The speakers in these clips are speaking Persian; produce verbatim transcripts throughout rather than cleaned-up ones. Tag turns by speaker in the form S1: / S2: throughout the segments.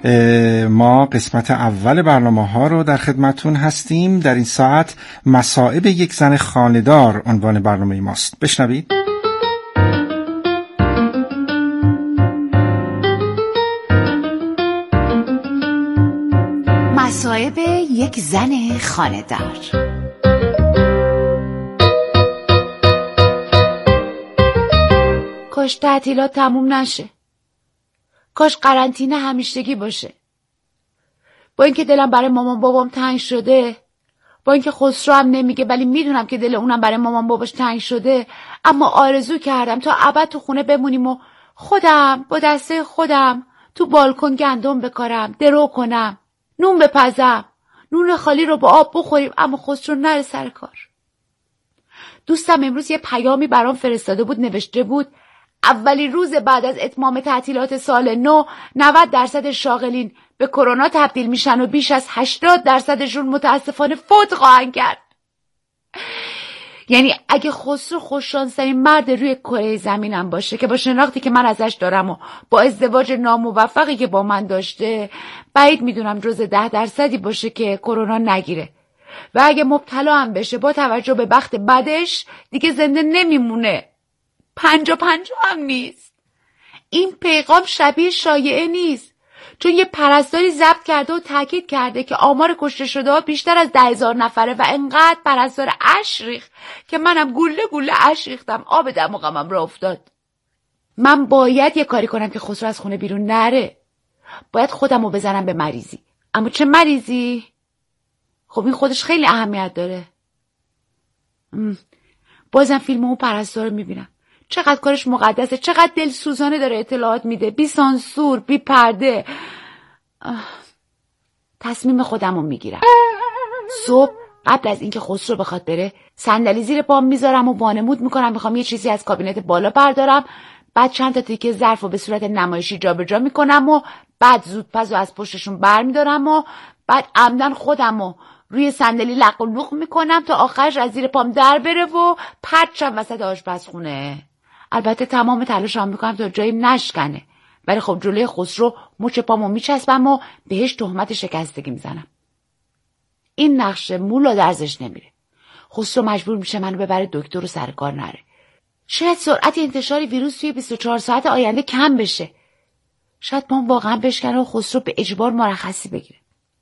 S1: ما قسمت اول برنامه ها رو در خدمتون هستیم. در این ساعت مصائب یک زن خانه‌دار عنوان برنامه ماست. بشنوید.
S2: مصائب یک زن خانه‌دار.
S3: کاش تعطیلات تموم نشه. کاش قرنطینه همیشگی باشه. با اینکه دلم برای مامان بابام تنگ شده، با اینکه خسرو هم نمیگه ولی میدونم که دل اونم برای مامان باباش تنگ شده، اما آرزو کردم تا ابد تو خونه بمونیم و خودم با دسته خودم تو بالکن گندم بکارم، درو کنم، نون بپزم، نون خالی رو با آب بخوریم، اما خسرو نره سر کار. دوستم امروز یه پیامی برام فرستاده بود، نوشته بود اولی روز بعد از اتمام تعطیلات سال نو نود درصد شاغلین به کرونا تبدیل میشن و بیش از هشتاد درصدشون متاسفانه فوت خواهند کرد. یعنی اگه خسرو خوششانس‌ترین مرد روی کره زمینم باشه که با شناختی که من ازش دارم و با ازدواج ناموفقی که با من داشته، بعید میدونم جز ده درصدی باشه که کرونا نگیره. و اگه مبتلا هم بشه با توجه به بخت بدش دیگه زنده نمیمونه. پنجا پنجا هم نیست. این پیغام شبیه شایعه نیست، چون یه پرستاری ضبط کرده و تاکید کرده که آمار کشته شده ها بیشتر از ده هزار نفره و انقدر پرستار اش ریخت که منم گله گله اش ریختم، آب دم و غمم را افتاد. من باید یه کاری کنم که خسرو از خونه بیرون نره. باید خودم رو بزنم به مریضی. اما چه مریضی؟ خب این خودش خیلی اهمیت داره. بازم فیلم اون پرستار رو میبینم، چقدر کارش مقدسه، چقدر دلسوزانه داره اطلاعات میده، بی سانسور، بی پرده. تصمیم خودم رو میگیرم. صبح قبل از اینکه خسرو بخواد بره صندلی زیر پام میذارم و وانمود میکنم میخوام یه چیزی از کابینت بالا بردارم، بعد چند تا تیکه ظرف رو به صورت نمایشی جابجا میکنم و بعد زودپز رو از پشتشون برمیدارم و بعد عمدن خودم رو روی صندلی لق و لوق میکنم تا آخرش از زیر پام در بره و پرت شم وسط آشپزخونه. البته تمام تلاشم میکنم تا جاییم نشکنه، ولی خب جلوی خسرو مچ پامو میچسبم و بهش تهمت شکستگی میزنم. این نقشه مولا درزش نمیره. خسرو مجبور میشه منو ببره دکتر و سر کار نره. شاید سرعت انتشار ویروس توی بیست و چهار ساعت آینده کم بشه. شاید پام واقعا بشکنه و خسرو به اجبار مرخصی بگیره.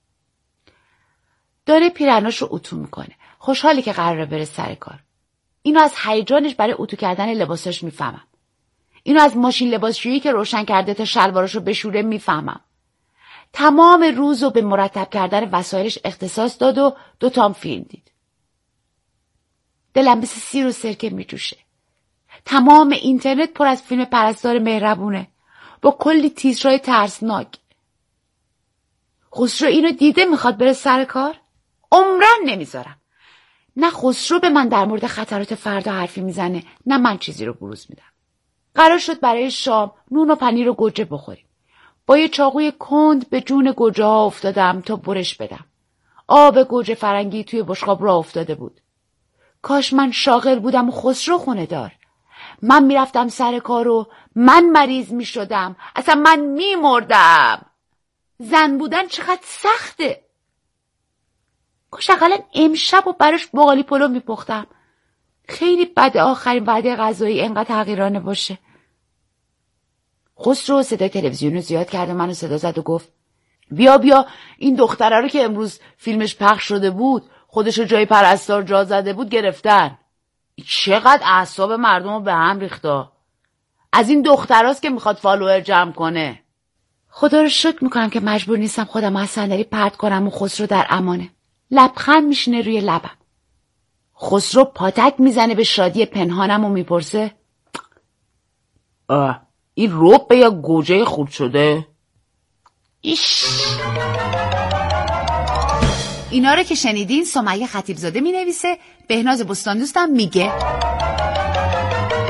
S3: داره پیرناش رو اتو میکنه، خوشحالی که قراره بره سر کار. اینو از هیجانش برای اتو کردن لباساش میفهمم. اینو از ماشین لباسشویی که روشن کرده تا شلواراشو بشوره میفهمم. تمام روزو به مرتب کردن وسایلش اختصاص داد و دوتام فیلم دید. دلم مثل سیر و سرکه میجوشه. تمام اینترنت پر از فیلم پرستار مهربونه با کلی تیترای ترسناک. خسرو اینو دیده میخواد بره سر کار؟ عمرن نمیذارم. نه خسرو به من در مورد خطرات فردا حرفی میزنه، نه من چیزی رو بروز میدم. قرار شد برای شام نون و پنیر و گوجه بخوریم. با یه چاقوی کند به جون گوجه ها افتادم تا برش بدم. آب گوجه فرنگی توی بشقاب را افتاده بود. کاش من شاغل بودم و خسرو خونه دار. من میرفتم سر کار و من مریض میشدم. اصلا من میمردم. زن بودن چقدر سخته. کاش اقلا امشب و براش باقالی پلو میپختم. خیلی بده آخرین وعده غذایی انقدر تغییرانه باشه. خسرو صدای تلویزیون رو زیاد کرد و منو صدا زد و گفت بیا بیا این دختره رو که امروز فیلمش پخش شده بود خودشو جای پرستار جا زده بود گرفتن. چقدر اعصاب مردم رو به هم ریخته. از این دختراست که میخواد فالوور جمع کنه. خدا رو شکر میکنم که مجبور نیستم خودم از صندلی پرت کنم و خسرو در امانه. لبخند میشینه روی لبم. خسرو پاتک میزنه به شادی پنهانم و میپرسه آه این ربه یا گوجه خورد شده؟ ایش.
S2: اینا رو که شنیدین سمیه خطیبزاده می نویسه، بهناز بستان دوستم میگه.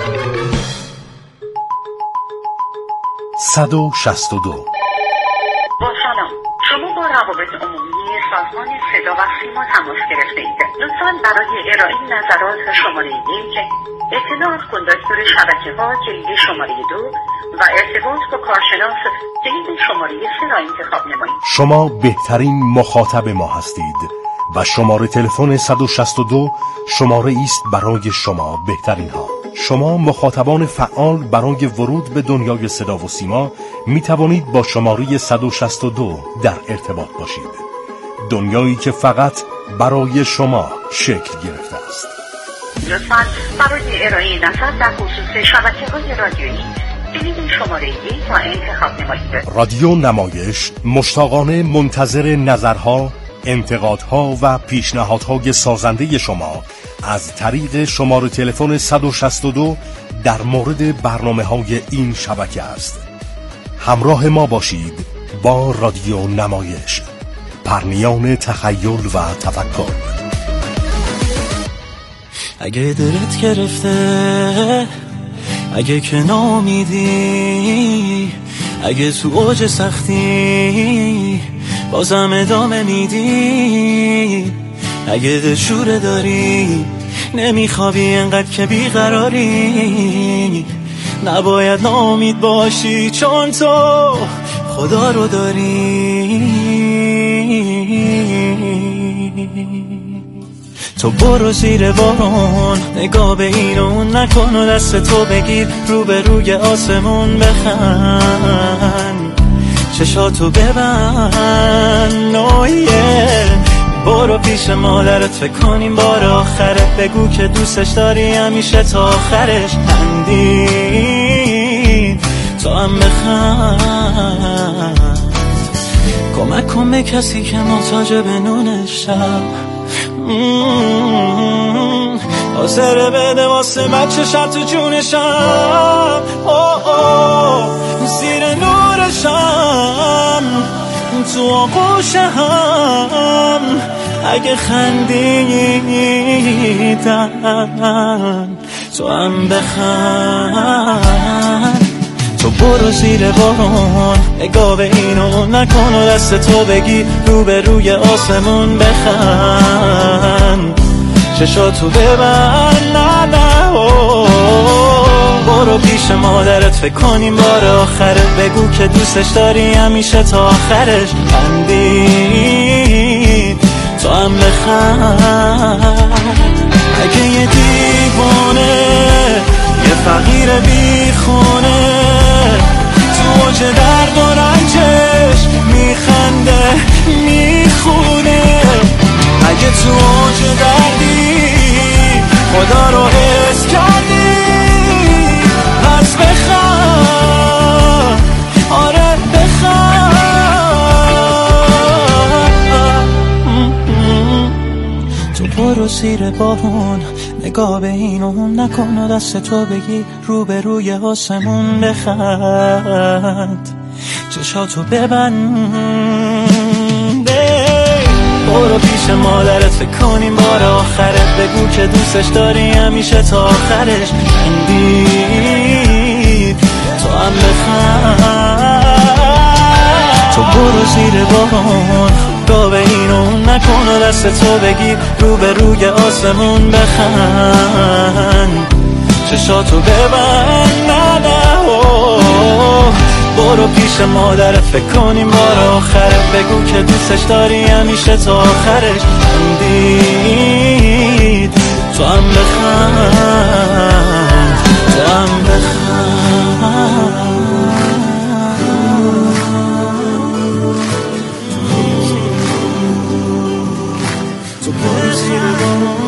S4: صد و شصت و دو با سلام، شما با روابط عمومی سازمان صدا و سیما تماس گرفته اید. لطفاً برای ارائه نظرات شماره یک، اطلاع از کندکتور شبکه ها کلید شماره دو و ارتباط با کارشناس کلید شماره سه را انتخاب نمایید.
S5: شما بهترین مخاطب ما هستید و شماره تلفن صد و شصت و دو شماره است برای شما بهترین ها. شما مخاطبان فعال برای ورود به دنیای صدا و سیما می توانید با شماره صد و شصت و دو در ارتباط باشید. دنیایی که فقط برای شما شکل گرفته است.
S4: لطفاً برای ارائه نظر در خصوص شبکه‌های رادیویی کلید شماره یک را انتخاب نمایید.
S5: رادیو نمایش مشتاقانه منتظر نظرها، انتقادها و پیشنهادهای سازنده شما از طریق شماره تلفن صد و شصت و دو در مورد برنامه‌های این شبکه است. همراه ما باشید با رادیو نمایش، پرنیان تخیل و تفکر.
S6: اگه دلت گرفته، اگه که نامیدی، اگه تو اوج سختی بازم ادامه میدی، اگه دلشوره داری نمیخوابی انقدر که بیقراری، نباید ناامید باشی چون تو خدا رو داری. تو برو زیر بارون، نگاه به این و اون نکن و دست تو بگیر رو به روی آسمون بخند، چشاتو ببند نویه. برو پیش مادرت فکر کنیم بار آخره، بگو که دوستش داری همیشه تا آخرش. خندی تو هم بخند، کمک کن به کسی که محتاج به نون شب، حاضر بده واسه بچه شب تو جونشم، اوه اوه زیر نورشم تو آغوش هم. اگه خندیدن تو هم بخند. تو برو زیر بارون، نگاه به اینو نکن و دست تو بگی رو به روی آسمون بخند، چشاتو ببند نه نه. برو پیش مادرت فکر کنیم بار آخره، بگو که دوستش داری همیشه تا آخرش. خندی تو هم بخند. اگه یه دیوانه، یه فقیر بیخونه تو اوج درد و رنجش میخنده میخونه، اگه تو اوج دردی خدا رو حس کردی پس بخند، آره بخند. تو برو زیر بارون، نگاه به این و اون نکن و دست تو بگی رو به روی آسمون بخند، چشاتو ببند. برو پیش مادرت فکر کنیم بار آخرت، بگو که دوستش داری همیشه تا آخرش. خندید تو هم بخند. تو برو زیر بارون، نگاه به این و اون نکن و دست تو بگی رو به روی آسمون بخند، چشاتو ببند نه نه. برو پیش مادرت فکر کنیم بار آخره، بگو که دوستش داری همیشه تا آخرش. خندید تو هم بخند، تو هم بخند. تو برو زیر بارون،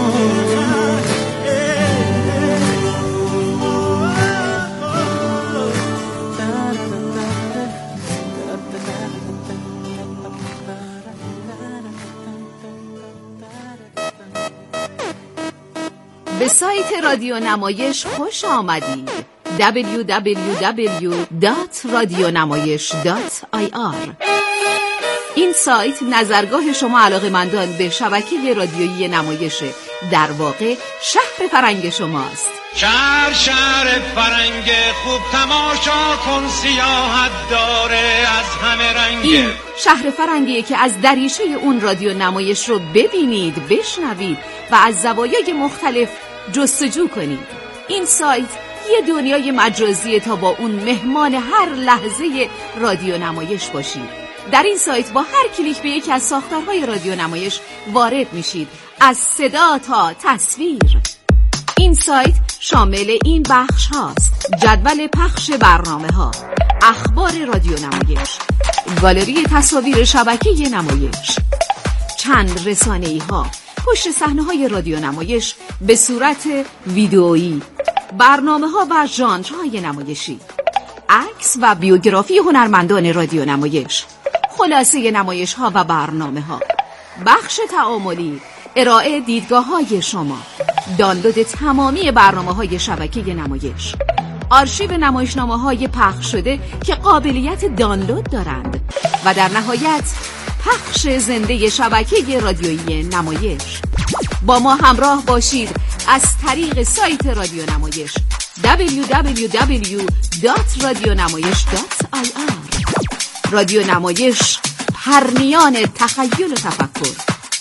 S2: به سایت رادیو نمایش خوش آمدید. دبلیو دبلیو دبلیو دات رادیونمایش دات آی آر. این سایت نظرگاه شما علاقه‌مندان به شبکه رادیویی نمایش، در واقع شهر فرنگ شماست.
S7: شهر شهر فرنگ خوب تماشا کن، سیاحت داره از همه رنگ.
S2: این شهر فرنگیه که از دریچه اون رادیو نمایش رو ببینید، بشنوید و از زوایای مختلف جستجو کنید. این سایت یه دنیای مجازیه تا با اون مهمان هر لحظه رادیو نمایش باشید. در این سایت با هر کلیک به یکی از ساختارهای رادیو نمایش وارد میشید، از صدا تا تصویر. این سایت شامل این بخش هاست: جدول پخش برنامه ها، اخبار رادیو نمایش، گالری تصاویر شبکه نمایش، چند رسانه‌ای ها، پشت صحنه های رادیو نمایش به صورت ویدئویی، برنامه ها و ژانرهای نمایشی، عکس و بیوگرافی هنرمندان رادیو نمایش، خلاصه نمایش ها و برنامه ها، بخش تعاملی، ارائه دیدگاه های شما، دانلود تمامی برنامه های شبکه نمایش، آرشیو نمایشنامه های پخش شده که قابلیت دانلود دارند و در نهایت پخش زنده شبکه رادیویی نمایش. با ما همراه باشید از طریق سایت رادیو نمایش دبلیو دبلیو دبلیو دات رادیونمایش دات آی آر. رادیو نمایش، پرنیان تخیل و تفکر.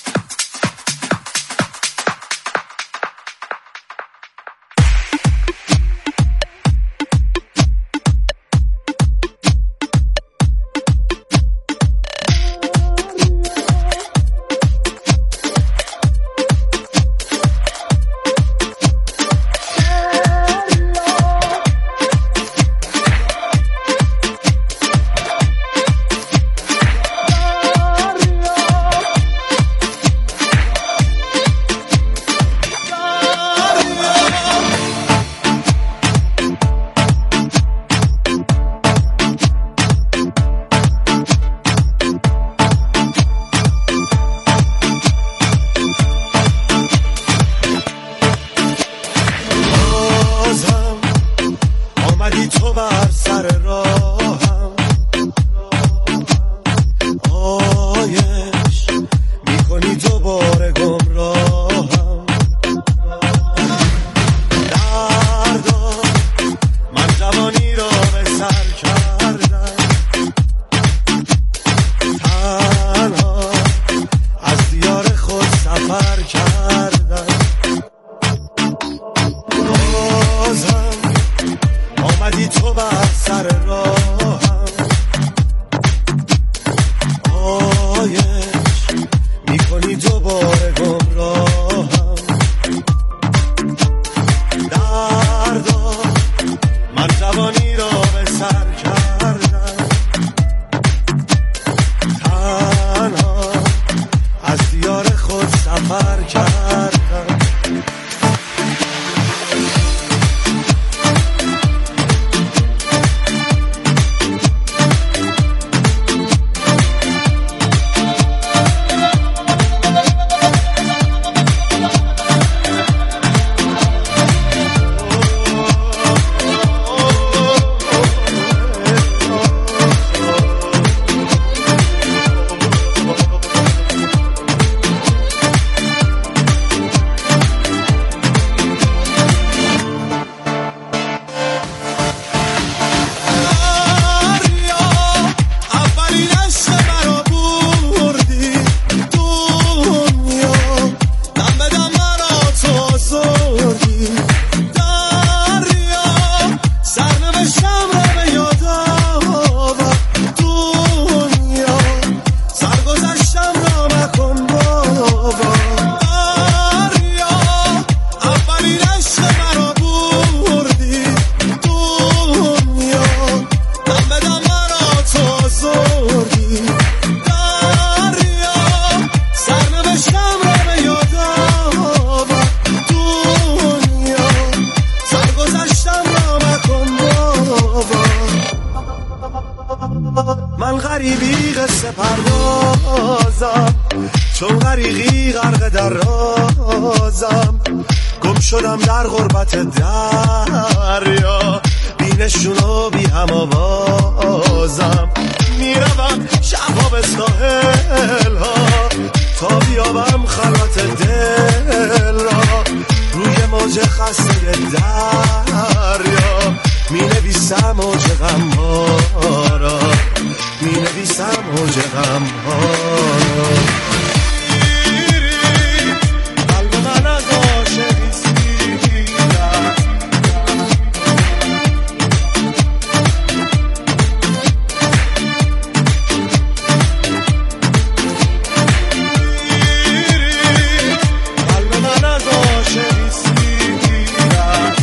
S8: من غریبی قصه پردازم، چون غریقی غرق در رازم، گم شدم در غربت دریا، بی نشون و بی هم آوازم، میروم شبها به ساحل ها تا بیابم خلوت دل را، روی موج موج خسته دریا می نویسم موج غم ها را، می نویسم موج غم ها را. قلب من از عاشقی سیرم، قلب من از عاشقی سیرم.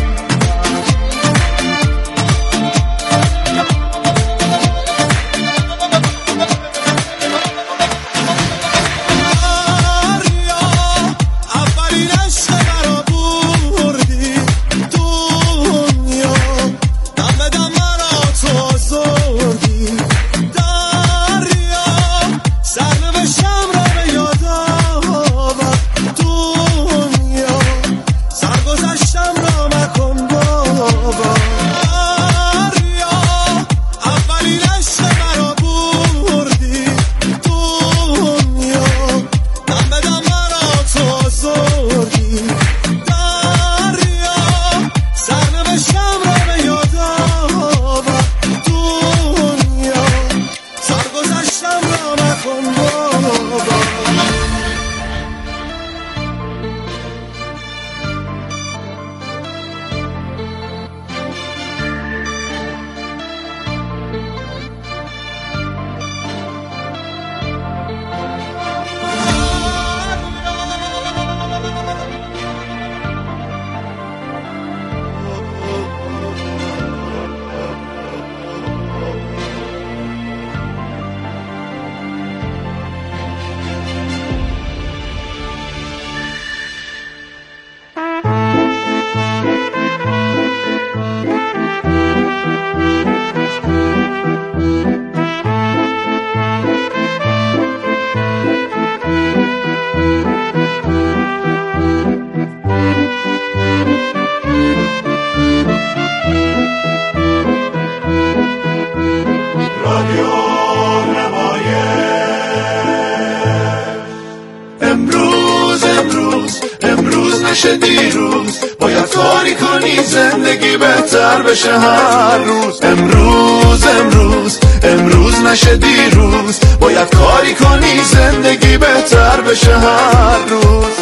S9: زندگی بهتر بشه هر روز. امروز امروز امروز نشه دیروز، باید کاری کنی زندگی بهتر بشه هر روز.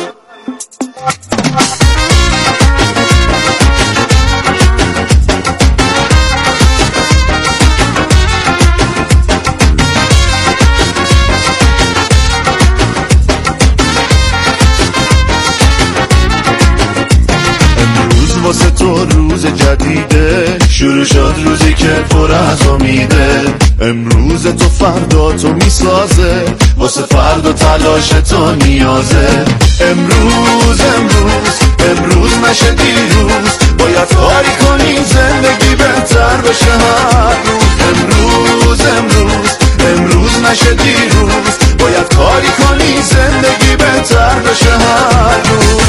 S9: واسه تو روز جدیده، شروع شد روزی که پر از امیده. امروز تو فردا تو میسازه، واسه فردا تلاش تو نیازه. امروز امروز امروز نشه دیروز، باید کاری کنی زندگی بهتر بشه هر روز. امروز امروز امروز نشه دیروز، باید کاری کنی زندگی بهتر بشه هر روز.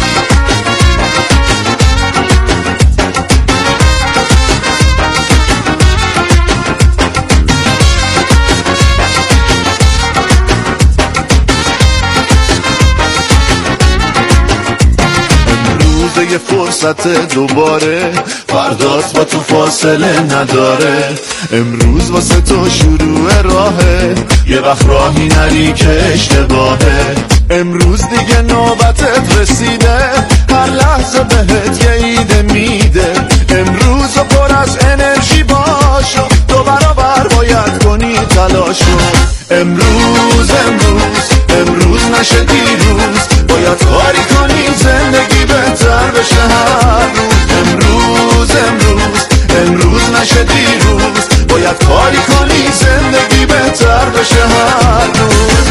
S9: یه فرصت دوباره، فردات با تو فاصله نداره. امروز واسه تو شروع راهه، یه وقت راهی نری که اشتباهه. امروز دیگه نوبتت رسیده، هر لحظه بهت یه ایده میده. امروز پر از انرژی باشو، دو برابر باید کنی تلاشو. امروز امروز امروز نشه دیروز، باید کاری کنی زندگی بهتر بشه هر روز. امروز امروز امروز نشه دیروز، باید کاری کنی زندگی بهتر بشه هر روز.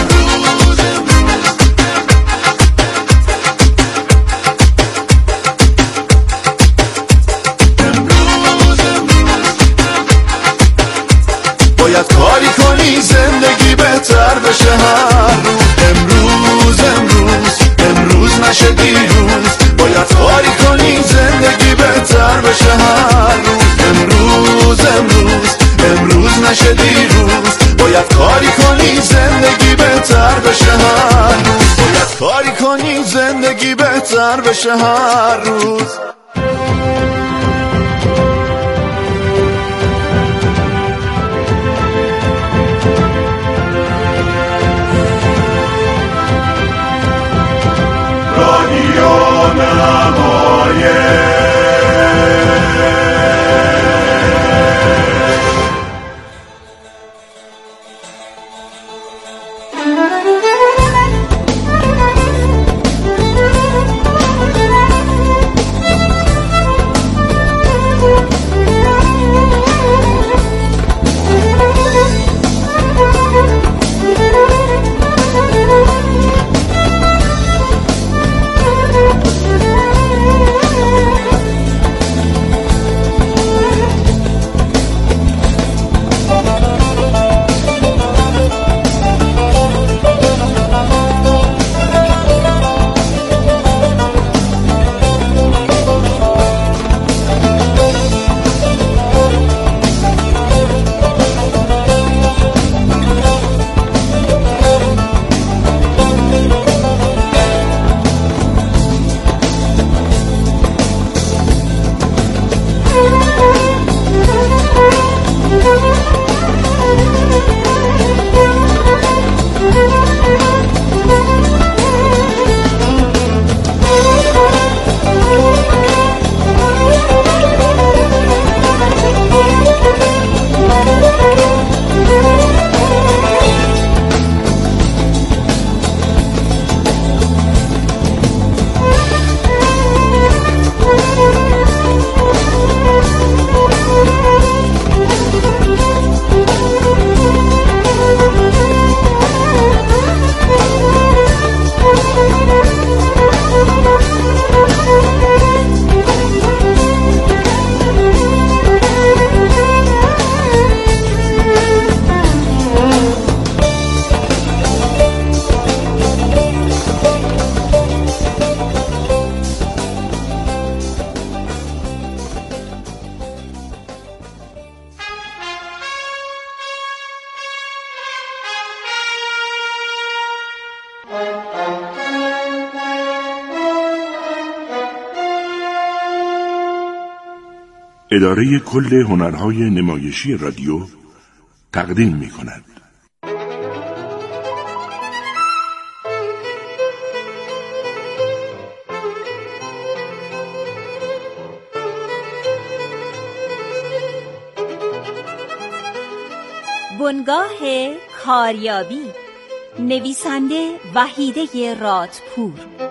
S9: باید کاری کنی زندگی بهتر بشه هر روز. امروز امروز امروز نشه دیروز، باید کاری کنی زندگی بهتر بشه هر روز. امروز امروز امروز نشه دیروز، باید کاری کنی زندگی بهتر بشه هر روز. باید کاری کنی زندگی بهتر بشه هر روز. رادیو نمایش
S10: اداره کل هنرهای نمایشی رادیو تقدیم می کند.
S11: بنگاه کاریابی، نویسنده وحیده رادپور.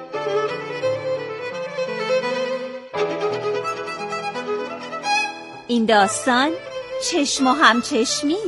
S11: این داستان چشم و همچشمی.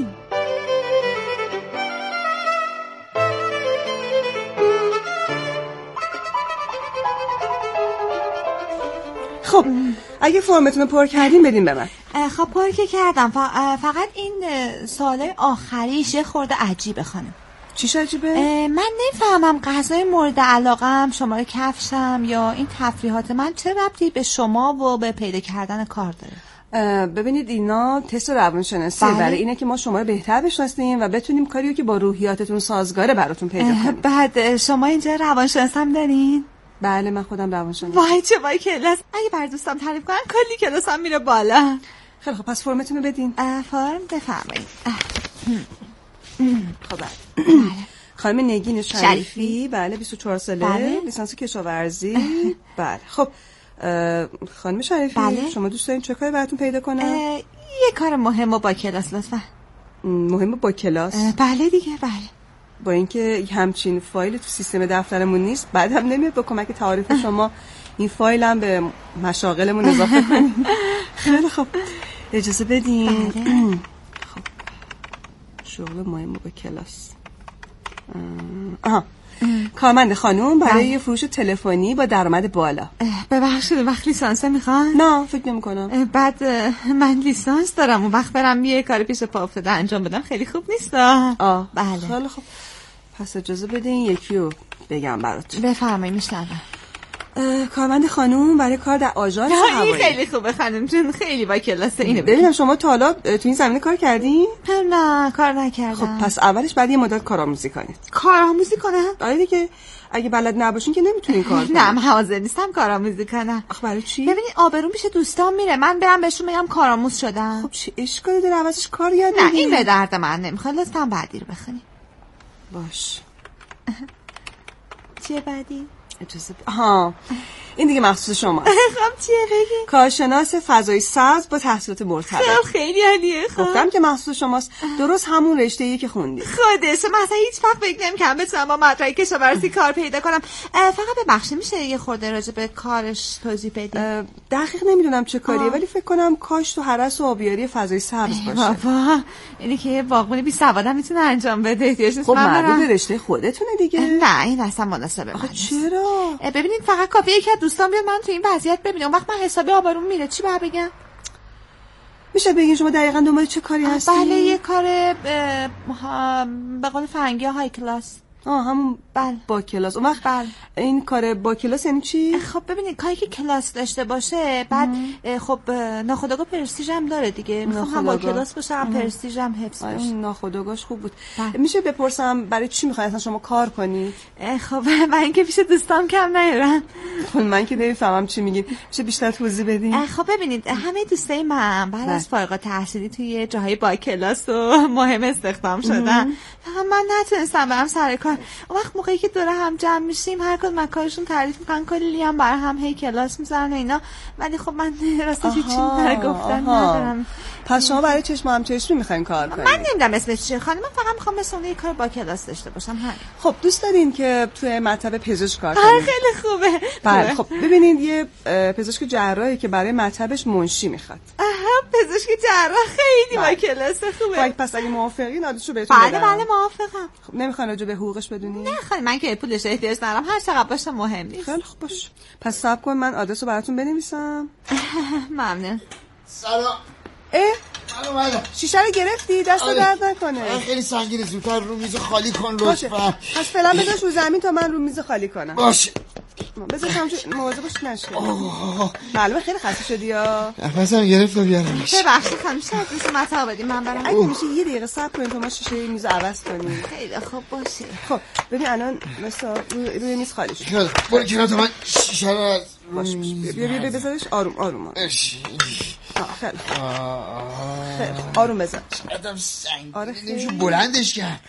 S12: خب اگه فرمتون رو پر کردین بدین به من.
S13: خب پر که کردم، فقط این سوالای آخریش یه خورده عجیبه خانم.
S12: چیش عجیبه؟
S13: من نمیفهمم غذای مورد علاقم، شماره کفشم یا این تفریحات من چه ربطی به شما و به پیدا کردن کار داره؟
S12: ببینید اینا تست روانشناسی
S13: بله.
S12: برای اینه که ما شما رو بهتر بشناسیم و بتونیم کاریو که با روحیاتتون سازگاره براتون پیدا کنیم.
S13: بعد شما اینجا روانشناس هم دارین؟
S12: بله من خودم روانشناس.
S13: وای چه وای کلاس. اگه بر دوستم تعریف کنن کلی کلاسم میره بالا.
S12: خیلی خب پس فرمتون رو بدین.
S13: فرم بفرمایید.
S12: خب خانم نگین شریفی, شریفی. بله بیست و چهار ساله، بله. لیسانس کشاورزی. بله خب خانم شریفی بله. شما دوست دارین چه کاری براتون پیدا کنم؟
S13: یه کار مهم و با کلاس لطفا.
S12: مهم با کلاس؟
S13: بله دیگه بله.
S12: با اینکه همچین فایل تو سیستم دفترمون نیست بعدم نمیاد با کمک تعاریف شما این فایل هم به مشاغلمون اضافه کنیم. خیلی خب اجازه بدین. بله. خب شغل مهم با کلاس. آها کارمند خانوم برای بله. فروش تلفنی با درآمد بالا.
S13: ببخشید وقت لیسانس میخوان؟
S12: نه فکر نمی‌کنم.
S13: بعد من لیسانس دارم اون وقت برم یه کار پیش پا افتاده انجام بدم خیلی خوب نیست.
S12: آه
S13: بله
S12: خیلی خوب پس اجازه بدین یکی رو بگم براتون.
S13: بفرمایید میشنوم.
S12: کارمند خانوم برای کار در آژانس هوایی.
S13: این خیلی خوبه خانم جون، خیلی با کلاس. اینو
S12: ببینم شما تا حالا تو این زمینه کار کردین؟
S13: نه کار نکردم.
S12: خب پس اولش بعد یه مدت کارآموزی کنید.
S13: کارآموزی کنم؟
S12: آره دیگه، اگه بلد نباشین که نمیتونین کار کنین.
S13: نه من حاضر نیستم کارآموزی کنم.
S12: آخه برای چی؟
S13: ببینید آبروم پیش دوستان میره، من برم بهشون بگم کارآموز شدم.
S12: خب چی اشکالی داره عوضش کار یاد
S13: نه این به درد من نمیخواد. لطفاً بعدی رو بخونی.
S12: باش.
S13: چیه بعدی؟
S12: اجازه ب... ها این دیگه مخصوص شما.
S13: خب چیه بگی؟
S12: کارشناس فضای سبز با تحصیلات مرتبط.
S13: خب خیلی عالیه. خب
S12: گفتم که مخصوص شماست، درست همون رشته‌ای که خوندی.
S13: خودش مثلا هیچ وقت فکر نمی‌کردم بتونم با مدرک کشاورزی کار پیدا کنم. فقط ببخشید میشه یه خورده راجع به کارش توضیح بدی؟
S12: دقیق نمیدونم چه کاریه ولی فکر کنم کاشت و هرس و آبیاری فضای سبز باشه.
S13: بابا اینی که یه باغبون بی سوادم میتونه انجام بده. احتیاج نیست
S12: خب
S13: من
S12: مربوط به رشته خودتونه دیگه.
S13: نه این اصلا مناسبه من نیست.
S12: چرا؟
S13: ببینید فقط کافیه یکی از دوستان بیاد من تو این وضعیت ببینه، اون وقت من حسابی آبروم میره. چی باید بگم؟
S12: میشه بگین شما دقیقاً دنبال چه کاری هستی؟
S13: بله یه کار به قول فرنگی های کلاس.
S12: آه همون
S13: بله
S12: با کلاس. اون وقت
S13: بله.
S12: این کار با کلاس یعنی چی؟
S13: خب ببینید کاری که کلاس داشته باشه بعد خب ناخودآگاه پرستیژ هم داره دیگه. میخوام هم با کلاس باشه هم پرستیژ هم حفظ بشه.
S12: ناخودآگاهش خوب بود. بله. میشه بپرسم برای چی میخواید اصلا شما کار کنید؟
S13: خب من اینکه پیش دوستام کم نیارم.
S12: خب من که نمیفهمم چی میگین. میشه بیشتر توضیح بدین؟
S13: خب ببینید همه دوستای من بعد از فارغ التحصیلی توی جاهای با کلاس و مهم استخدام شدن. فقط من نتونستم برم سر کار. اون وقت موقعی که دوره هم جمع میشیم هر کدوم از کارشون تعریف میکنن، کلی هم برای هم هی کلاس میذارن و اینا، ولی خب من راستش هیچی برای گفتن ندارم.
S12: پس شما برای چشم هم چشمی میخواین کار کنید؟
S13: من نمیدونم اسمش چیه خانم، من فقط میخوام مثلا یه کار با کلاس داشته باشم. همین.
S12: خب دوست دارین که توی مطب پزشک کار
S13: کنید؟ خیلی خوبه.
S12: بله خب ببینید یه پزشک جراحی که برای مطبش منشی میخواد.
S13: آها پزشک جراح خیلی با کلاس خوبه.
S12: پس اگه موافقین آدرسو بهتون
S13: بدم. بله بله موافقم.
S12: خب نمیخوان راجع به حقوقش بدونی؟
S13: نه خانم من که پولش احتیاج ندارم، هر چقدر باشه مهم نیست.
S12: خیلی خوب باش. پس صبر کن من آدرسو براتون بنویسم.
S13: ممنون.
S14: سلام.
S12: اه
S14: من اومدم.
S12: شیشه رو گرفتی؟ دست درد نکنه.
S14: خیلی سنگینه، زودتر رو میز خالی کن لطفا.
S12: پس فعلا بذارش رو زمین تا من رو میز خالی کنم.
S14: باشه.
S12: بذار همونجا مواظبش نشه. معلومه خیلی خسته شدی یا؟
S14: نفسم گرفت بیارمش.
S13: ببخشید خانم شاید دوست مطابق بدیم من برم.
S12: اگه میشه یه دقیقه صبر کنیم تا ما شیشه میز عوض کنیم.
S13: خیلی خوب باشه.
S12: خب ببین الان مثلا روی, روی میز خالی شد.
S14: برو کنار تا من شیشه رو از
S12: باش بیا بیا بذارش آروم آروم آروم. خیلی خیلی آروم بذار.
S14: آدم سنگ.
S12: آره خیلی
S14: بلندش کرد.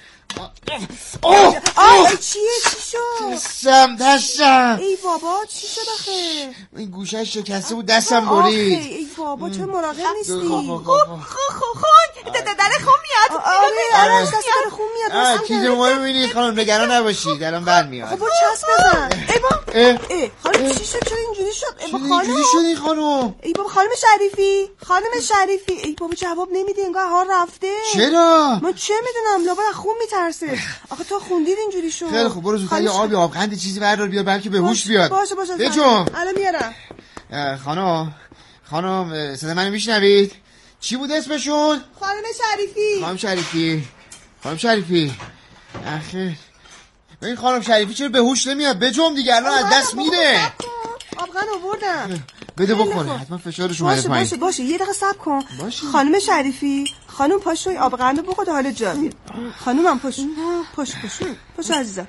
S12: اوه اوه چیه چی شد؟
S14: دستم دستم.
S12: ای بابا چی شد آخه؟
S14: این گوشش شکسته بود دستم برید.
S12: ای بابا چه مراقب نیستی؟
S13: خون خون خون در خون میاد.
S12: آره آره دست در خون میاد.
S14: چیز ما رو ببینید خانم نگران نباشید الان بند میاد.
S12: خب چسب بزن. ای بابا ای خانم چی شد؟ چرا اینجوری شد؟ ای بابا خانم
S14: اینجوری شد این خانم.
S12: ای بابا خانم شریفی خانم شریفی ای بابا جواب نمیدی انگار حال رفته.
S14: چرا؟
S12: من چه میدونم لابد خون میترسه. آخه تو خوندید اینجوری شد.
S14: خیلی خوب برو زودتر یه آبی آبقند چیزی بردار بیار بلکه به هوش بیاد.
S12: باشه باشه
S14: بچم
S12: الان میارم.
S14: خانم خانم صدا منو میشنوید؟ چی بود اسمشون؟
S12: خانم شریفی.
S14: خانم شریفی خانم شریفی آخه این خانم شریفی چرا به هوش نمیاد؟ بجم دیگه الان از دست میره.
S12: آبقند آوردم.
S14: بده بخوره حتما فشارش اومده پایین.
S12: باشه باشه یه دقیقه صبر کن.
S14: باشه.
S12: خانم شریفی خانم پاشوی آبقندو بخور حال جا بیاد. خانومم پاش پاش پاش پاش عزیزم.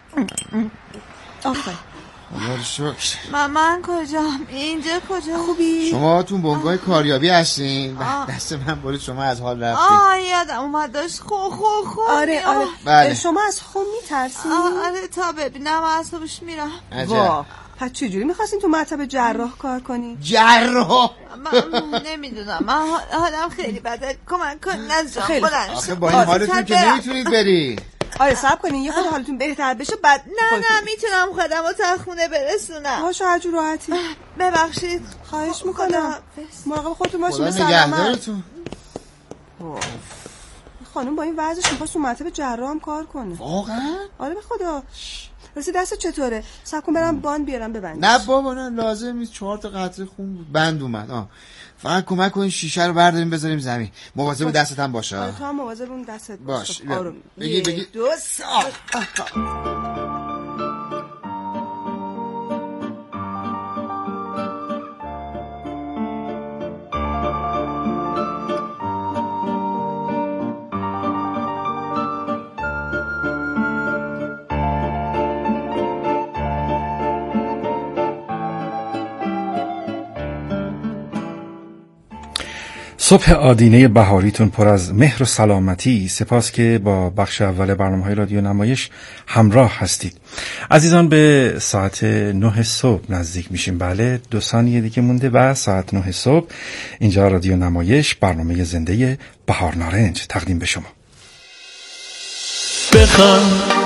S12: آفرین.
S14: خدا شکر.
S13: من کجام؟ اینجا کجا؟
S12: خوبی؟
S14: شما تو بنگاه کاریابی هستین. دست من برید شما از حال رفتین.
S13: آه یادم اومد داشت خو خو خو.
S12: آره آره.
S14: بله.
S12: شما از خون میترسین؟
S13: آره تا ببینم اعصابش میرم.
S12: وا پس چجوری میخواستین تو مطب جراح کار کنی؟
S14: جراح؟
S13: من نمیدونم من حالم خیلی بده، کمک کن از جام بلند.
S14: آخه با این حالتون که نمیتونید بری.
S12: آره صبر کنین یه خود حالتون بهتر بشه بعد
S13: نه نه میتونم خودم رو تا خونه برسونم.
S12: باشه هر جور راحتی.
S13: ببخشید
S12: خواهش میکنم مراقب خودتون باشین.
S14: به سلامت.
S12: خانم با این وضعش میخواست تو مطب جراح هم کار کنه.
S14: واقعا؟
S12: آره به خدا. راستی دست چطوره؟ صبر کن برم باند بیارم ببندش.
S14: نه بابا نه لازم نیست، چهار تا قطره خون بود بند اومد. آه فقط کمک کنین شیشه رو برداریم بذاریم زمین. مواظب دستت هم باشه.
S12: آره تو هم مواظب اون دستت
S14: باش.
S12: آروم.
S14: بگی بگی
S12: دو سال.
S1: صبح آدینه بهاریتون پر از مهر و سلامتی. سپاس که با بخش اول برنامه‌های رادیو نمایش همراه هستید. عزیزان به ساعت نه صبح نزدیک میشیم. بله دو ثانیه دیگه مونده و ساعت نه صبح. اینجا رادیو نمایش، برنامه زنده بهار نارنج تقدیم به شما.
S6: بخوام